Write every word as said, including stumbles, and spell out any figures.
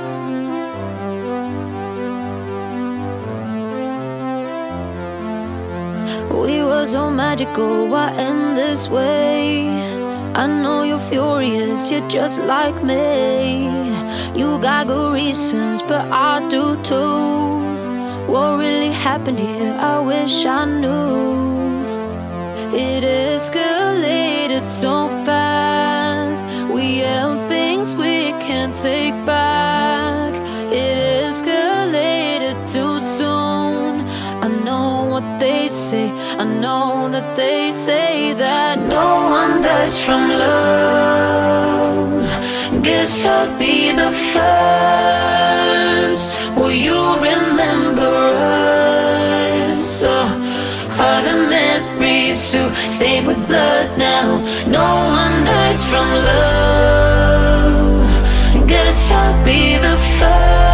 We were so magical, why end this way? I know you're furious, you're just like me. You got good reasons, but I do too. What really happened here, I wish I knew. It escalated so fast. We held things we can't take back. It escalated too soon. I know what they say, I know that they say that no one dies from love. Guess I'll be the first. Will you remember us? Oh, are the memories to stay with blood now? No one dies from love. Guess I'll be the first.